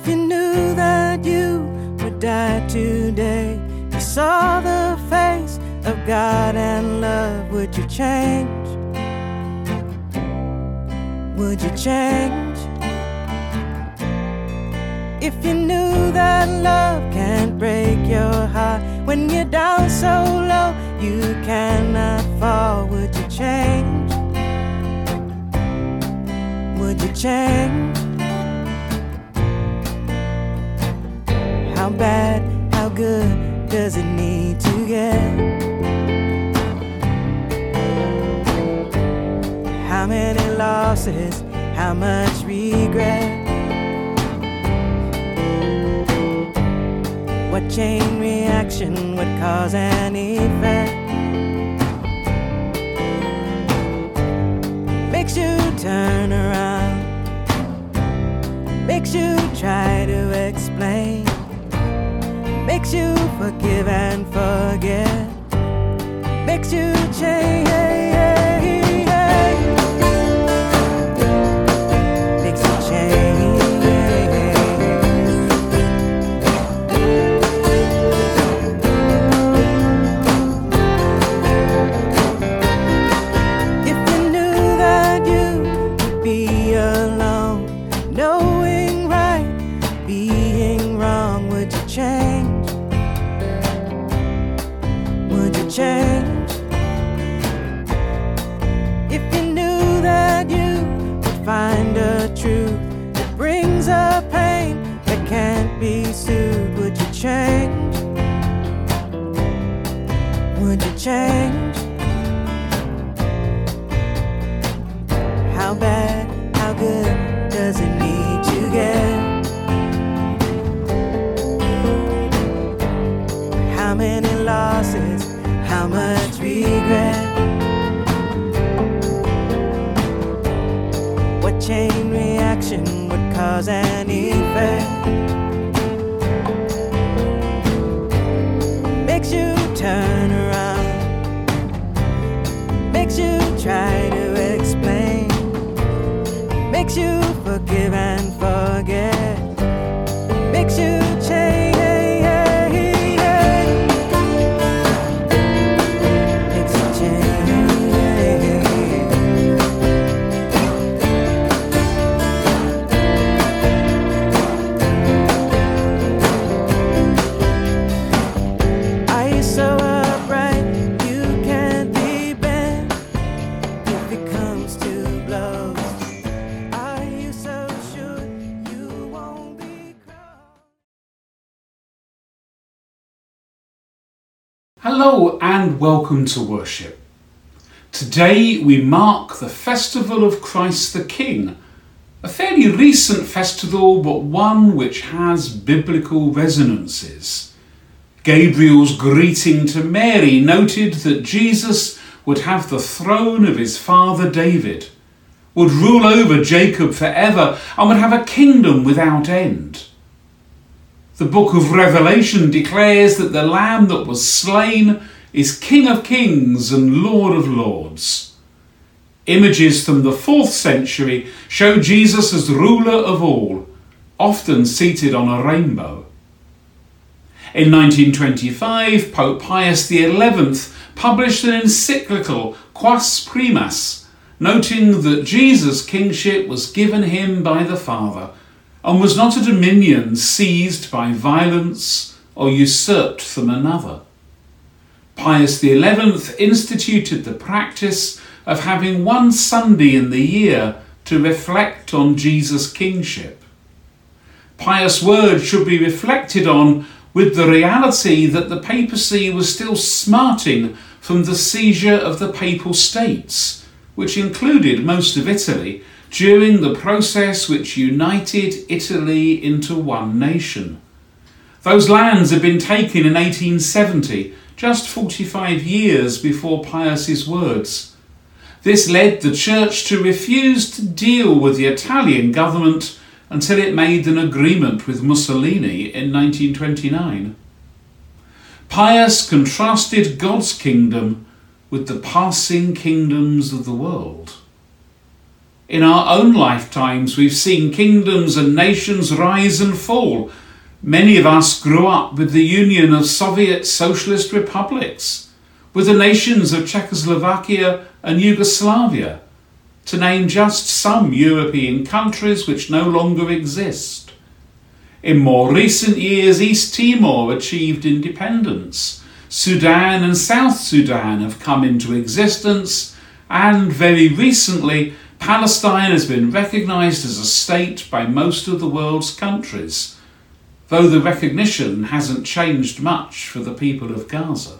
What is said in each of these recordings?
you knew that you would die today, you saw the face of God and love, would you change? Would you change? If you knew that love can't break your heart, when you're down so low you cannot fall, would you change? Would you change? How bad, how good does it need to get? How many losses, how much regret? What chain reaction would cause an effect? Makes you turn around, makes you try to explain, makes you forgive and forget, makes you change, makes you change. If you knew that you would be alone, knowing right, being wrong, would you change? Would you change? If you knew that you would find a truth that brings a pain that can't be soothed, would you change? Would you change? How bad, how good does it need to get? How many losses, how much regret? What chain reaction would cause an effect? Makes you turn around, makes you try to explain, makes you forgive and forget, makes you change. Hello and welcome to worship. Today we mark the Festival of Christ the King, a fairly recent festival but one which has biblical resonances. Gabriel's greeting to Mary noted that Jesus would have the throne of his father David, would rule over Jacob forever and would have a kingdom without end. The book of Revelation declares that the Lamb that was slain is King of Kings and Lord of Lords. Images from the 4th century show Jesus as ruler of all, often seated on a rainbow. In 1925, Pope Pius XI published an encyclical, Quas Primas, noting that Jesus' kingship was given him by the Father and was not a dominion seized by violence or usurped from another. Pius XI instituted the practice of having one Sunday in the year to reflect on Jesus' kingship. Pious words should be reflected on with the reality that the papacy was still smarting from the seizure of the Papal States, which included most of Italy, during the process which united Italy into one nation. Those lands had been taken in 1870, just 45 years before Pius's words. This led the Church to refuse to deal with the Italian government until it made an agreement with Mussolini in 1929. Pius contrasted God's kingdom with the passing kingdoms of the world. In our own lifetimes, we've seen kingdoms and nations rise and fall. Many of us grew up with the Union of Soviet Socialist Republics, with the nations of Czechoslovakia and Yugoslavia, to name just some European countries which no longer exist. In more recent years, East Timor achieved independence. Sudan and South Sudan have come into existence, and very recently, Palestine has been recognised as a state by most of the world's countries, though the recognition hasn't changed much for the people of Gaza.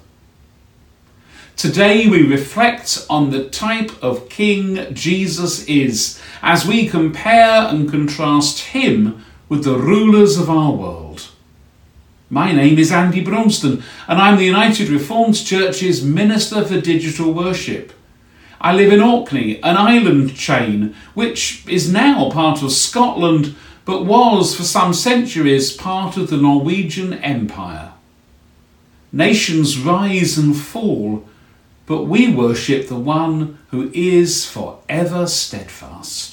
Today we reflect on the type of king Jesus is, as we compare and contrast him with the rulers of our world. My name is Andy Bromston, and I'm the United Reformed Church's Minister for Digital Worship. I live in Orkney, an island chain which is now part of Scotland, but was for some centuries part of the Norwegian Empire. Nations rise and fall, but we worship the one who is forever steadfast.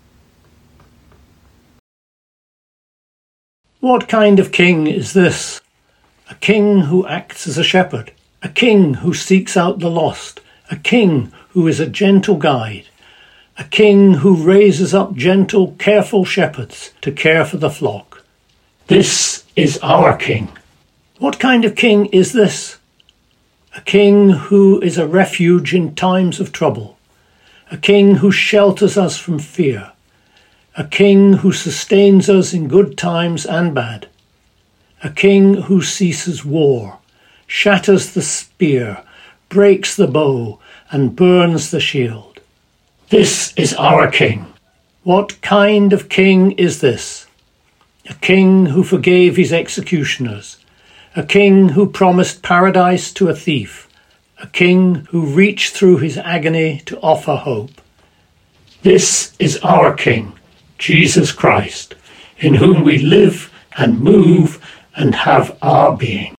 What kind of king is this? A king who acts as a shepherd, a king who seeks out the lost, a king who is a gentle guide, a king who raises up gentle, careful shepherds to care for the flock. This is our king. What kind of king is this? A king who is a refuge in times of trouble, a king who shelters us from fear, a king who sustains us in good times and bad, a king who ceases war, shatters the spear, breaks the bow, and burns the shield. This is our king. What kind of king is this? A king who forgave his executioners, a king who promised paradise to a thief, a king who reached through his agony to offer hope. This is our king, Jesus Christ, in whom we live and move and have our being.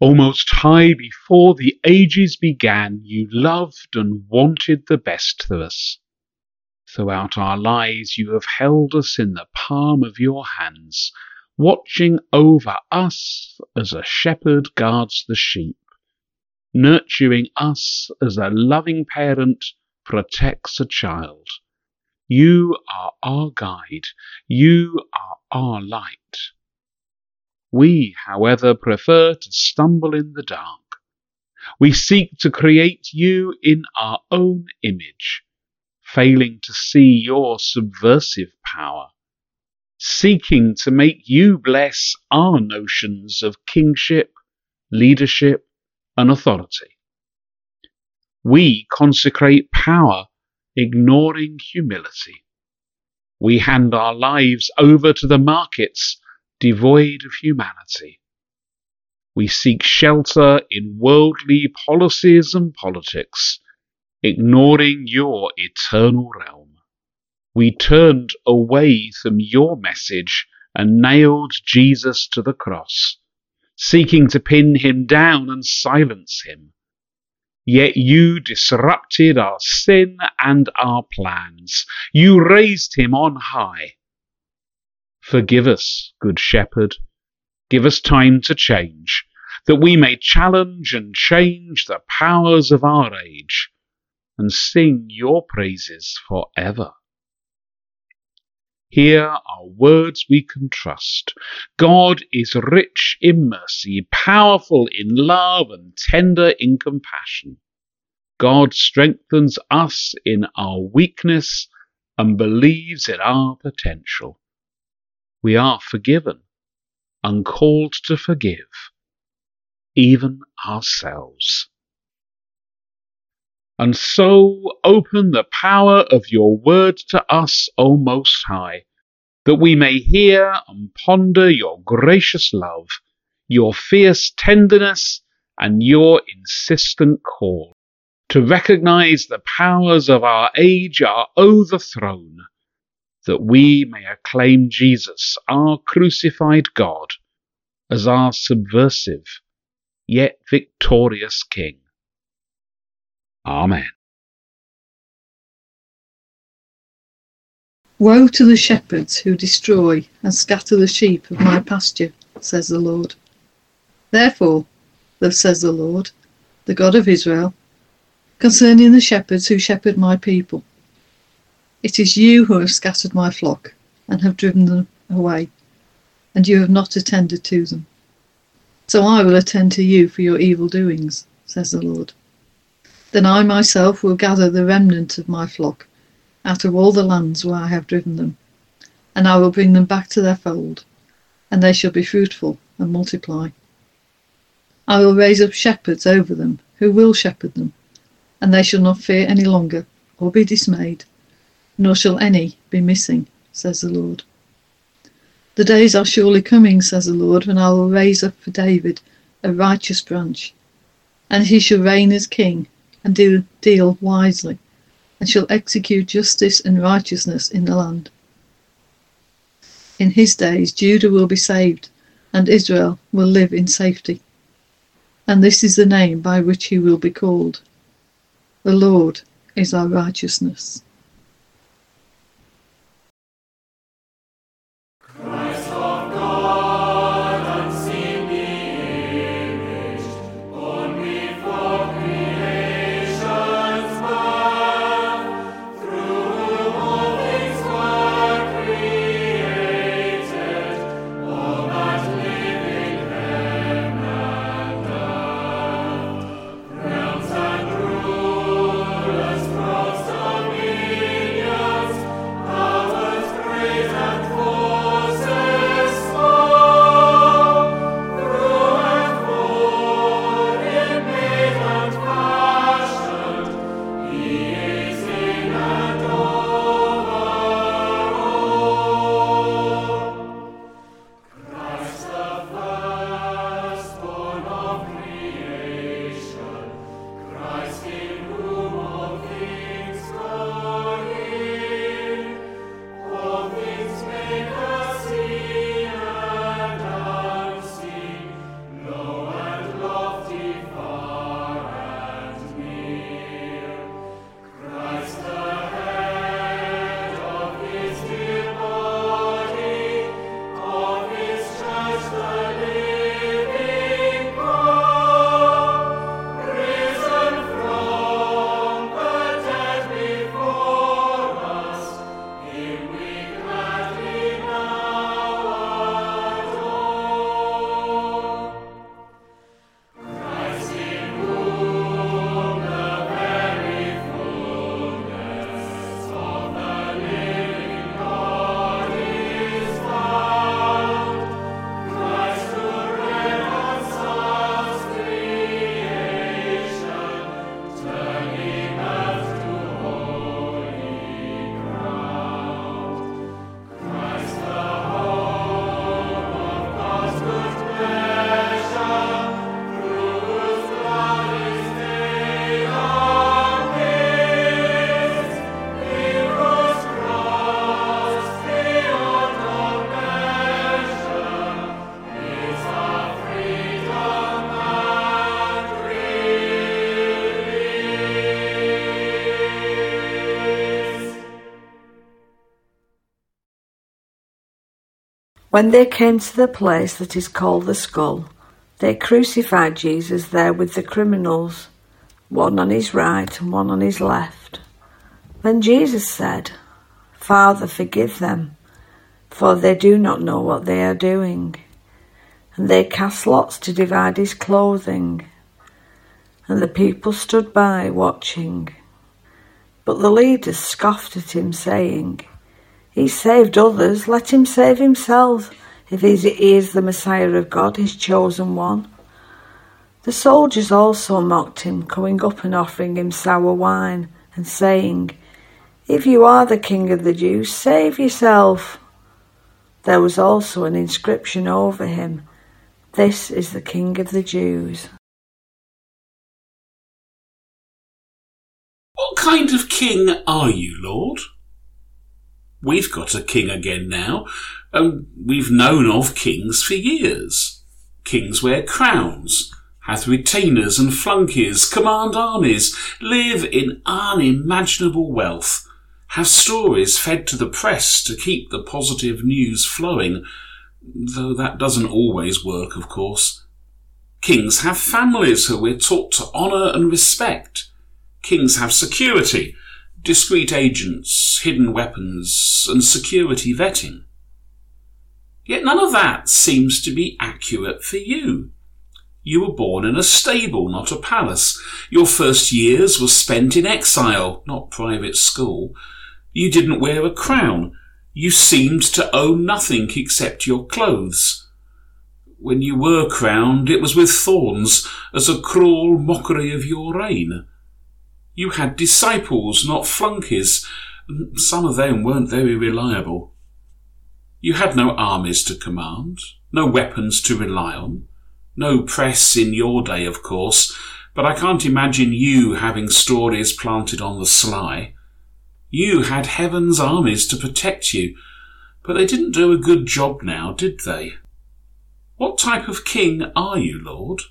O Most High, before the ages began, you loved and wanted the best of us. Throughout our lives you have held us in the palm of your hands, watching over us as a shepherd guards the sheep, nurturing us as a loving parent protects a child. You are our guide. You are our light. We, however, prefer to stumble in the dark. We seek to create you in our own image, failing to see your subversive power, seeking to make you bless our notions of kingship, leadership, and authority. We consecrate power, ignoring humility. We hand our lives over to the markets, devoid of humanity. We seek shelter in worldly policies and politics, ignoring your eternal realm. We turned away from your message and nailed Jesus to the cross, seeking to pin him down and silence him. Yet you disrupted our sin and our plans. You raised him on high. Forgive us, Good Shepherd. Give us time to change, that we may challenge and change the powers of our age and sing your praises forever. Here are words we can trust. God is rich in mercy, powerful in love, and tender in compassion. God strengthens us in our weakness and believes in our potential. We are forgiven and called to forgive, even ourselves. And so open the power of your word to us, O Most High, that we may hear and ponder your gracious love, your fierce tenderness, and your insistent call, to recognize the powers of our age are overthrown, that we may acclaim Jesus, our crucified God, as our subversive, yet victorious King. Amen. Woe to the shepherds who destroy and scatter the sheep of my pasture, says the Lord. Therefore, thus says the Lord, the God of Israel, concerning the shepherds who shepherd my people. It is you who have scattered my flock and have driven them away, and you have not attended to them. So I will attend to you for your evil doings, says the Lord. Then I myself will gather the remnant of my flock out of all the lands where I have driven them, and I will bring them back to their fold, and they shall be fruitful and multiply. I will raise up shepherds over them who will shepherd them, and they shall not fear any longer or be dismayed, nor shall any be missing, says the Lord. The days are surely coming, says the Lord, when I will raise up for David a righteous branch, and he shall reign as king and deal wisely, and shall execute justice and righteousness in the land. In his days Judah will be saved, and Israel will live in safety. And this is the name by which he will be called. The Lord is our righteousness. Realms and rulers crossed on me. When they came to the place that is called the Skull, they crucified Jesus there with the criminals, one on his right and one on his left. Then Jesus said, "Father, forgive them, for they do not know what they are doing." And they cast lots to divide his clothing. And the people stood by watching. But the leaders scoffed at him, saying, "He saved others, let him save himself, if he is the Messiah of God, his chosen one." The soldiers also mocked him, coming up and offering him sour wine, and saying, "If you are the King of the Jews, save yourself." There was also an inscription over him, "This is the King of the Jews." What kind of king are you, Lord? We've got a king again now, and we've known of kings for years. Kings wear crowns, have retainers and flunkies, command armies, live in unimaginable wealth, have stories fed to the press to keep the positive news flowing, though that doesn't always work, of course. Kings have families who we're taught to honour and respect. Kings have security, discreet agents, hidden weapons, and security vetting. Yet none of that seems to be accurate for you. You were born in a stable, not a palace. Your first years were spent in exile, not private school. You didn't wear a crown. You seemed to own nothing except your clothes. When you were crowned, it was with thorns, as a cruel mockery of your reign. You had disciples, not flunkies, and some of them weren't very reliable. You had no armies to command, no weapons to rely on, no press in your day, of course, but I can't imagine you having stories planted on the sly. You had heaven's armies to protect you, but they didn't do a good job now, did they? What type of king are you, Lord?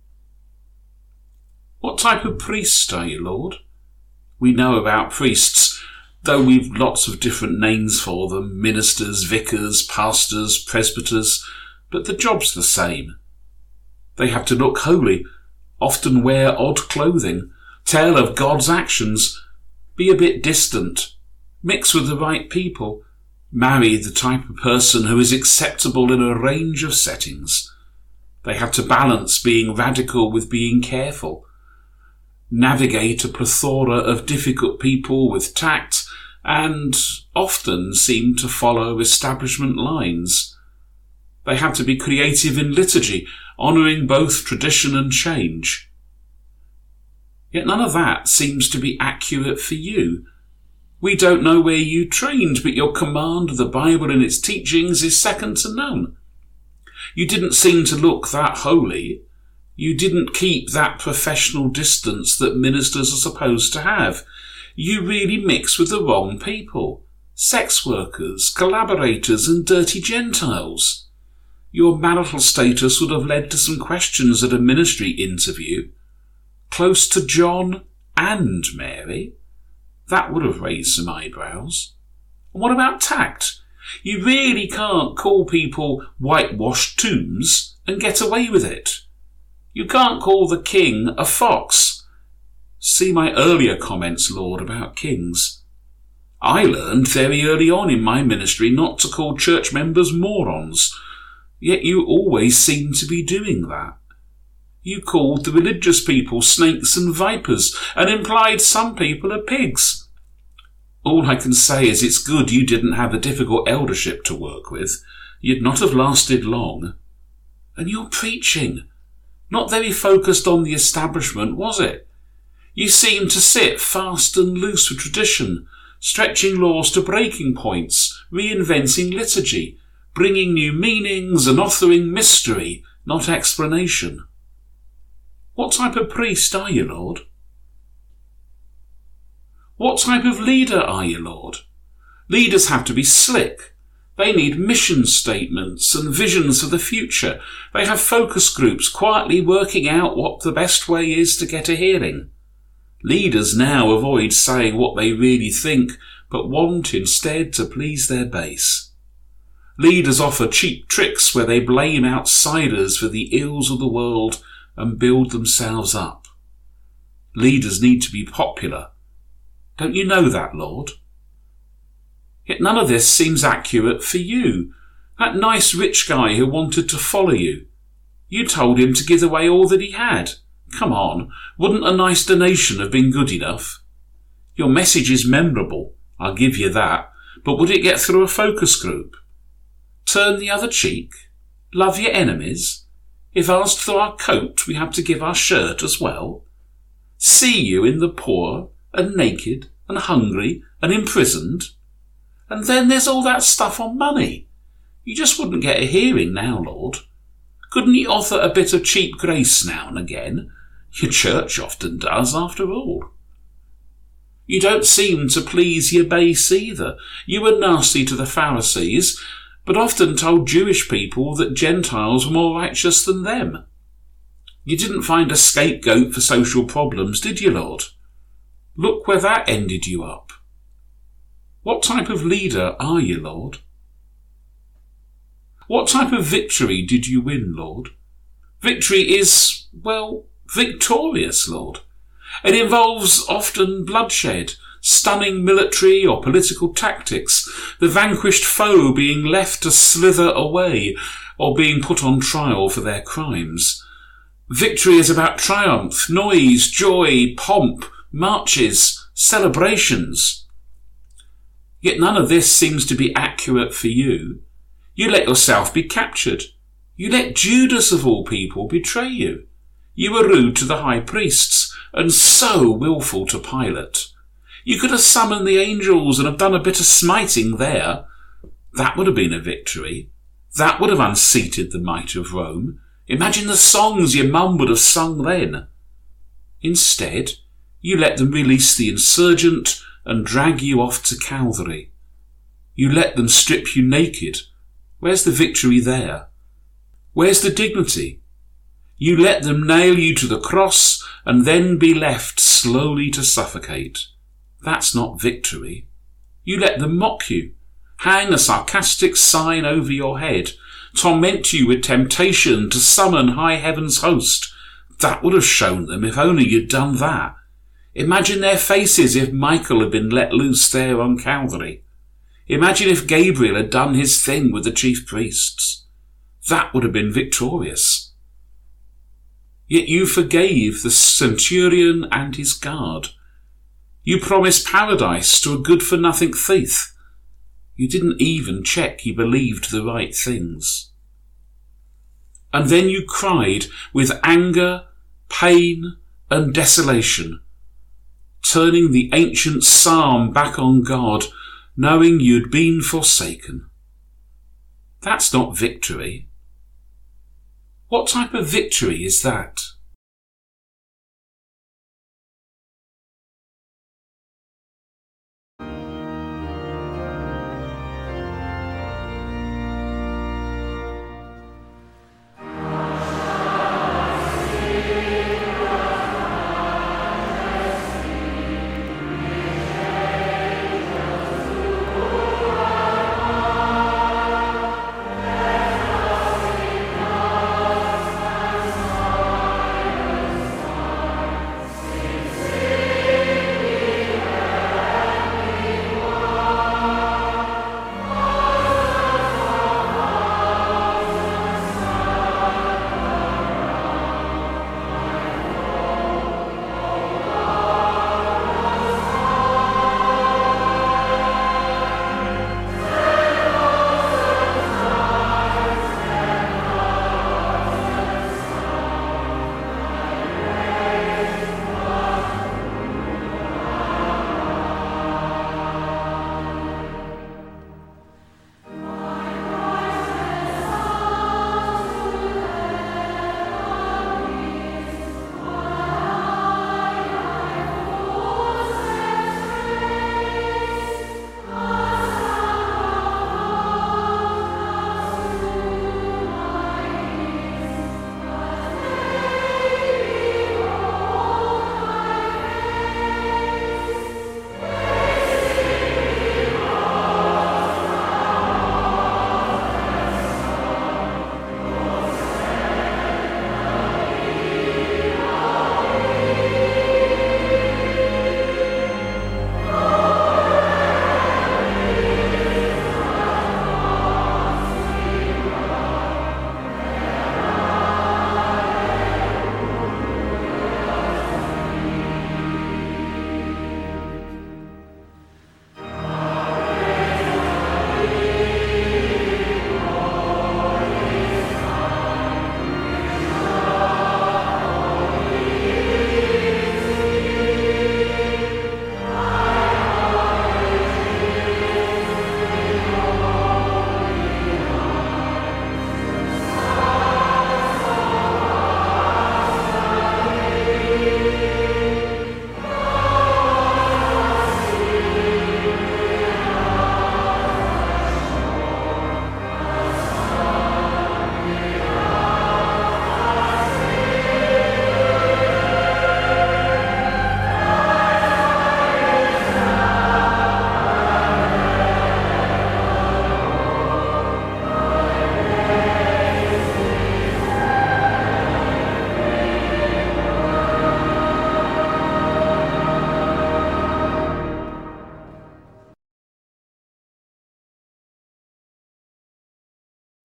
What type of priest are you, Lord? We know about priests, though we've lots of different names for them, ministers, vicars, pastors, presbyters, but the job's the same. They have to look holy, often wear odd clothing, tell of God's actions, be a bit distant, mix with the right people, marry the type of person who is acceptable in a range of settings. They have to balance being radical with being careful, navigate a plethora of difficult people with tact, and often seem to follow establishment lines. They have to be creative in liturgy, honouring both tradition and change. Yet none of that seems to be accurate for you. We don't know where you trained, but your command of the Bible and its teachings is second to none. You didn't seem to look that holy. You didn't keep that professional distance that ministers are supposed to have. You really mix with the wrong people. Sex workers, collaborators, and dirty Gentiles. Your marital status would have led to some questions at a ministry interview. Close to John and Mary? That would have raised some eyebrows. And what about tact? You really can't call people whitewashed tombs and get away with it. You can't call the king a fox. See my earlier comments, Lord, about kings. I learned very early on in my ministry not to call church members morons, yet you always seem to be doing that. You called the religious people snakes and vipers, and implied some people are pigs. All I can say is it's good you didn't have a difficult eldership to work with. You'd not have lasted long. And your preaching, not very focused on the establishment, was it? You seemed to sit fast and loose with tradition, stretching laws to breaking points, reinventing liturgy, bringing new meanings and offering mystery, not explanation. What type of priest are you, Lord? What type of leader are you, Lord? Leaders have to be slick. They need mission statements and visions for the future. They have focus groups quietly working out what the best way is to get a hearing. Leaders now avoid saying what they really think, but want instead to please their base. Leaders offer cheap tricks where they blame outsiders for the ills of the world and build themselves up. Leaders need to be popular. Don't you know that, Lord? Yet none of this seems accurate for you. That nice rich guy who wanted to follow you. You told him to give away all that he had. Come on, wouldn't a nice donation have been good enough? Your message is memorable, I'll give you that, but would it get through a focus group? Turn the other cheek? Love your enemies? If asked for our coat, we have to give our shirt as well? See you in the poor and naked and hungry and imprisoned? And then there's all that stuff on money. You just wouldn't get a hearing now, Lord. Couldn't you offer a bit of cheap grace now and again? Your church often does, after all. You don't seem to please your base either. You were nasty to the Pharisees, but often told Jewish people that Gentiles were more righteous than them. You didn't find a scapegoat for social problems, did you, Lord? Look where that ended you up. What type of leader are you, Lord? What type of victory did you win, Lord? Victory is, well, victorious, Lord. It involves often bloodshed, stunning military or political tactics, the vanquished foe being left to slither away or being put on trial for their crimes. Victory is about triumph, noise, joy, pomp, marches, celebrations. Yet none of this seems to be accurate for you. You let yourself be captured. You let Judas of all people betray you. You were rude to the high priests and so willful to Pilate. You could have summoned the angels and have done a bit of smiting there. That would have been a victory. That would have unseated the might of Rome. Imagine the songs your mum would have sung then. Instead, you let them release the insurgent and drag you off to Calvary. You let them strip you naked. Where's the victory there? Where's the dignity? You let them nail you to the cross and then be left slowly to suffocate. That's not victory. You let them mock you, hang a sarcastic sign over your head, torment you with temptation to summon high heaven's host. That would have shown them if only you'd done that. Imagine their faces if Michael had been let loose there on Calvary. Imagine if Gabriel had done his thing with the chief priests. That would have been victorious. Yet you forgave the centurion and his guard. You promised paradise to a good-for-nothing thief. You didn't even check he believed the right things. And then you cried with anger, pain, and desolation, turning the ancient psalm back on God, knowing you'd been forsaken. That's not victory. What type of victory is that?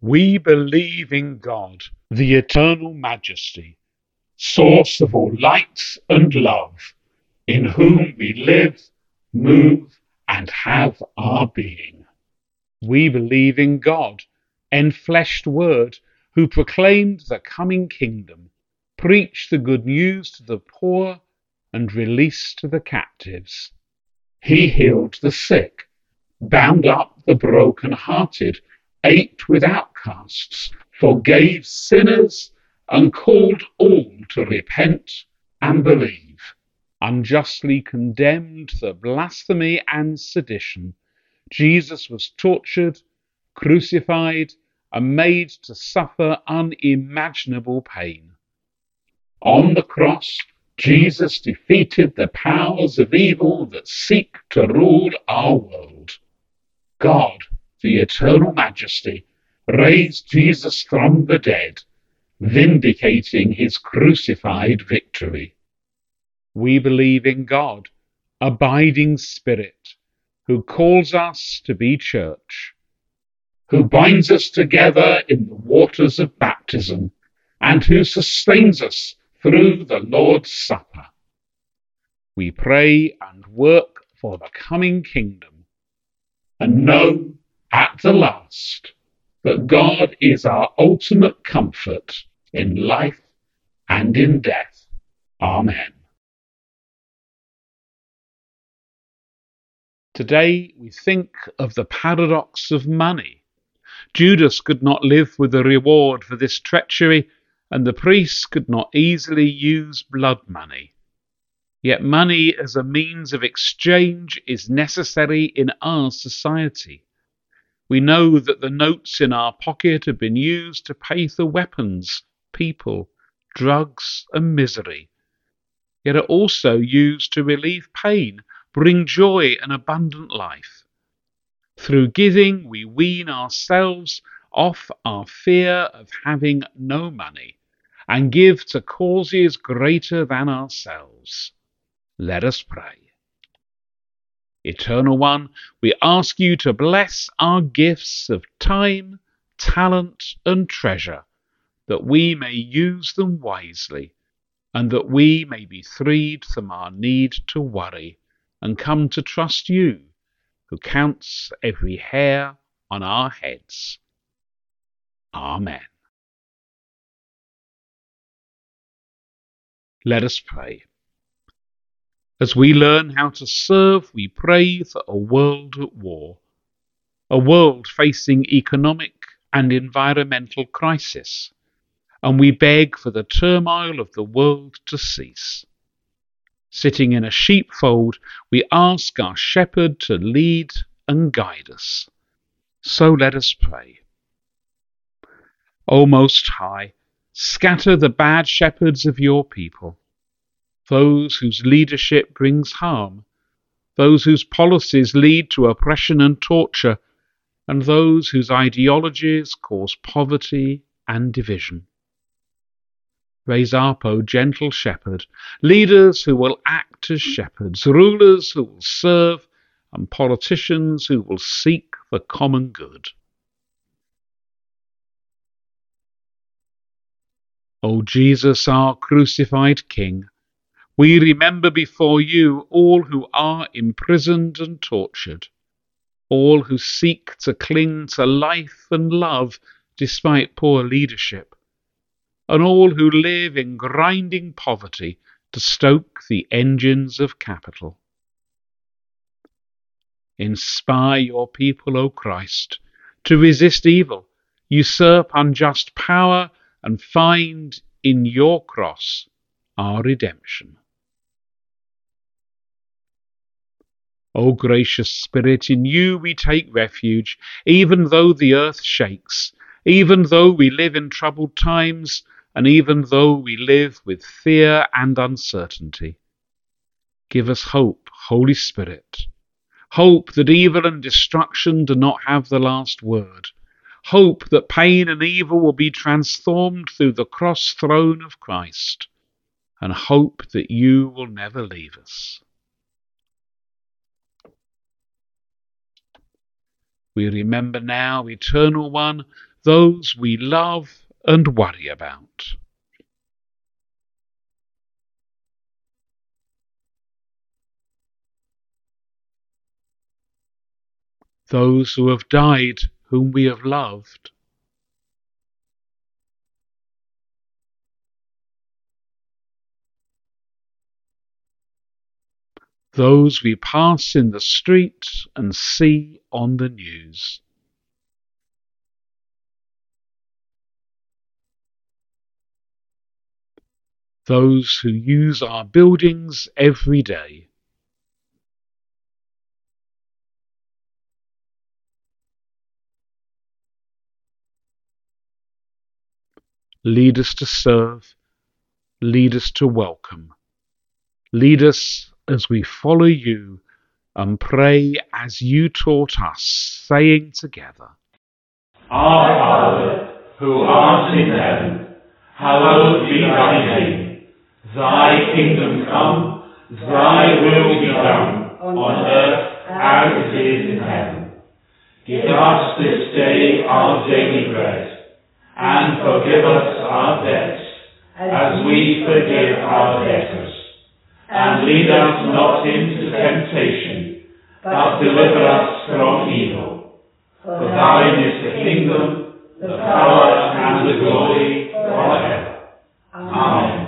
We believe in God, the eternal majesty, source of all light and love, in whom we live, move, and have our being. We believe in God, enfleshed Word, who proclaimed the coming kingdom, preached the good news to the poor, and released the captives. He healed the sick, bound up the broken-hearted, ate with outcasts, forgave sinners, and called all to repent and believe. Unjustly condemned for blasphemy and sedition, Jesus was tortured, crucified, and made to suffer unimaginable pain. On the cross, Jesus defeated the powers of evil that seek to rule our world. God, the eternal majesty, raised Jesus from the dead, vindicating his crucified victory. We believe in God, abiding Spirit, who calls us to be church, who binds us together in the waters of baptism, and who sustains us through the Lord's Supper. We pray and work for the coming kingdom, and know at the last that God is our ultimate comfort in life and in death. Amen. Today we think of the paradox of money. Judas could not live with the reward for this treachery, and the priests could not easily use blood money. Yet money as a means of exchange is necessary in our society. We know that the notes in our pocket have been used to pay for weapons, people, drugs, and misery, yet are also used to relieve pain, bring joy and abundant life. Through giving, we wean ourselves off our fear of having no money and give to causes greater than ourselves. Let us pray. Eternal One, we ask you to bless our gifts of time, talent, and treasure, that we may use them wisely, and that we may be freed from our need to worry and come to trust you, who counts every hair on our heads. Amen. Let us pray. As we learn how to serve, we pray for a world at war, a world facing economic and environmental crisis, and we beg for the turmoil of the world to cease. Sitting in a sheepfold, we ask our shepherd to lead and guide us. So let us pray. O Most High, scatter the bad shepherds of your people, those whose leadership brings harm, those whose policies lead to oppression and torture, and those whose ideologies cause poverty and division. Raise up, O gentle shepherd, leaders who will act as shepherds, rulers who will serve, and politicians who will seek the common good. O Jesus, our crucified King, we remember before you all who are imprisoned and tortured, all who seek to cling to life and love despite poor leadership, and all who live in grinding poverty to stoke the engines of capital. Inspire your people, O Christ, to resist evil, usurp unjust power, and find in your cross our redemption. O gracious Spirit, in you we take refuge, even though the earth shakes, even though we live in troubled times, and even though we live with fear and uncertainty. Give us hope, Holy Spirit, hope that evil and destruction do not have the last word, hope that pain and evil will be transformed through the cross throne of Christ, and hope that you will never leave us. We remember now, Eternal One, those we love and worry about. Those who have died whom we have loved. Those we pass in the street and see on the news. Those who use our buildings every day. Lead us to serve, lead us to welcome. Lead us as we follow you and pray as you taught us, saying together, Our Father, who art in heaven, hallowed be thy name. Thy kingdom come, thy will be done, on earth as it is in heaven. Give us this day our daily bread, and forgive us our debts, as we forgive our debtors. And lead us not into temptation, but deliver us from evil. For thine is the kingdom, the power, and the glory forever. Amen.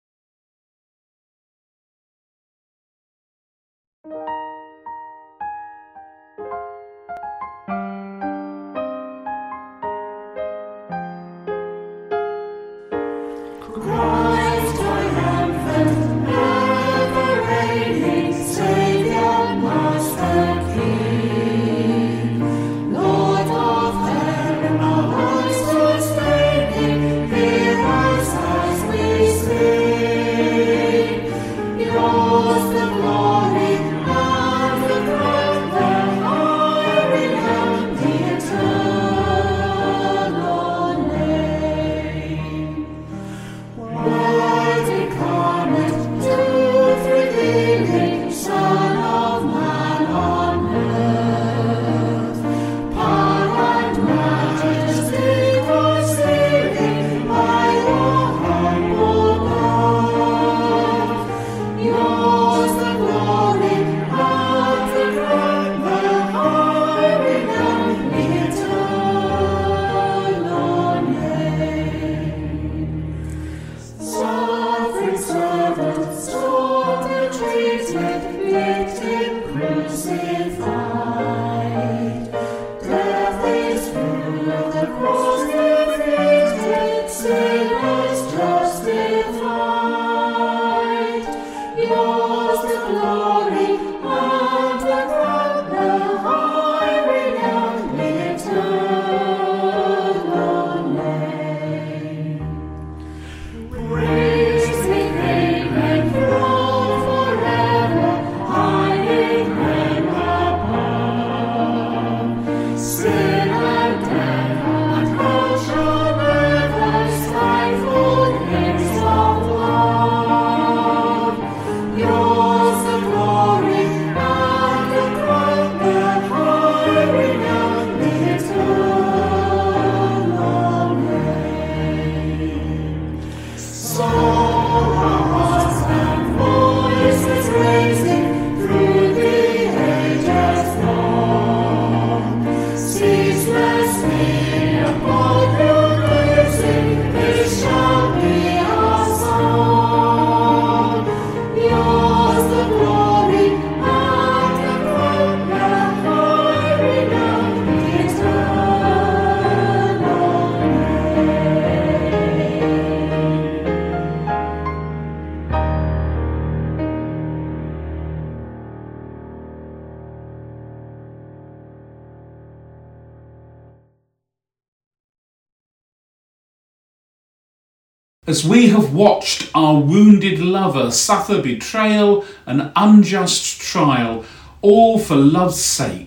As we have watched our wounded lover suffer betrayal and unjust trial, all for love's sake,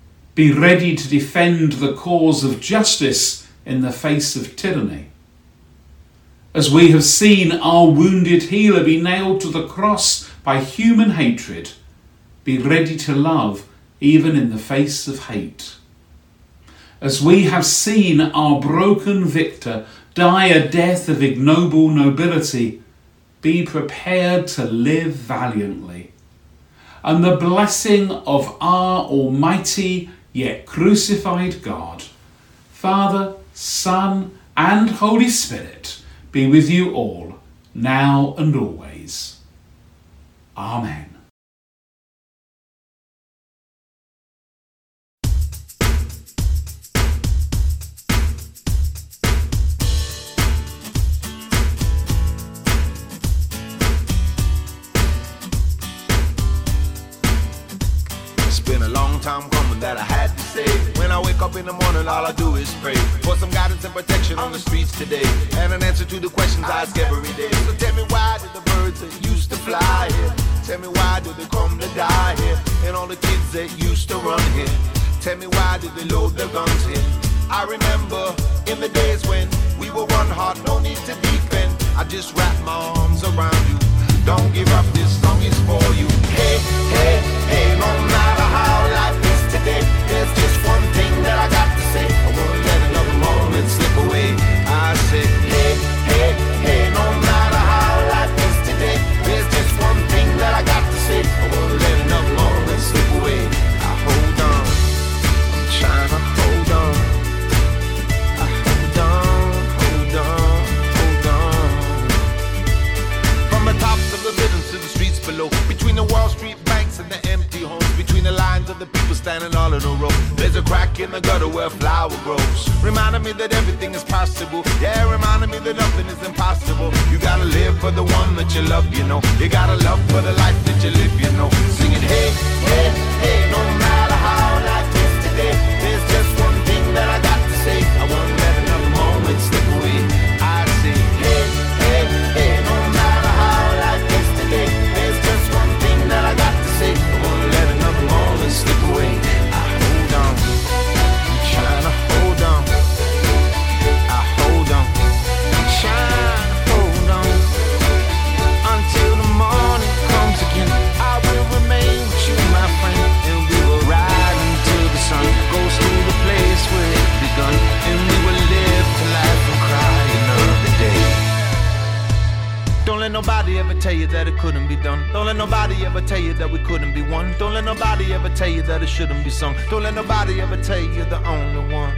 be ready to defend the cause of justice in the face of tyranny. As we have seen our wounded healer be nailed to the cross by human hatred, be ready to love even in the face of hate. as we have seen our broken victor die a death of ignoble nobility, be prepared to live valiantly. And the blessing of our almighty yet crucified God, Father, Son, and Holy Spirit, be with you all, now and always. Amen. Time coming that I had to say. When I wake up in the morning, all I do is pray for some guidance and protection on the streets today, and an answer to the questions I ask every day. So tell me, why did the birds that used to fly here? Tell me, why did they come to die here? And all the kids that used to run here, tell me, why did they load their guns here? I remember in the days when we were one heart, no need to deepen. I just wrap my arms around you. Don't give up, this song is for you. Hey, hey, hey, no matter how life is today, there's just one thing that I got to say. I won't let another moment slip away. I say, hey, hey, hey, no matter how life is today, there's just one thing that I got to say. I won't let another moment slip away. I hold on, I'm trying to hold on. I hold on, hold on, hold on. From the tops of the buildings to the streets below, between the Wall Street banks and the empty homes, between the lines of the people standing all in a row, there's a crack in the gutter where a flower grows, reminding me that everything is possible. Yeah, reminding me that nothing is impossible. You gotta live for the one that you love, you know. You gotta love for the life that you live, you know. Singing, hey, hey, hey, no matter how life is today, there's just one thing that I got to say. I won't let another moment slip away. I say, hey, hey, hey, no matter how life is today, there's just one thing that I got to say. I won't let another moment slip away. I hold on, I'm trying to hold on. I hold on, I'm trying to hold on until the morning comes again. I will remain with you, my friend, and we will ride until the sun goes to the place where it begun, and we will live to laugh and cry another day. Don't let nobody ever tell you that it couldn't be done. Don't let nobody ever tell you that we couldn't be one. Don't let nobody ever tell you that it shouldn't be sung. Don't let nobody ever tell you you're the only one.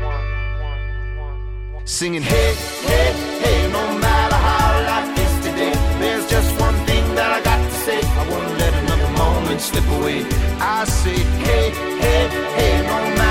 Singing, hey, hey, hey, no matter how life is today, there's just one thing that I got to say. I won't let another moment slip away. I say, hey, hey, hey, no matter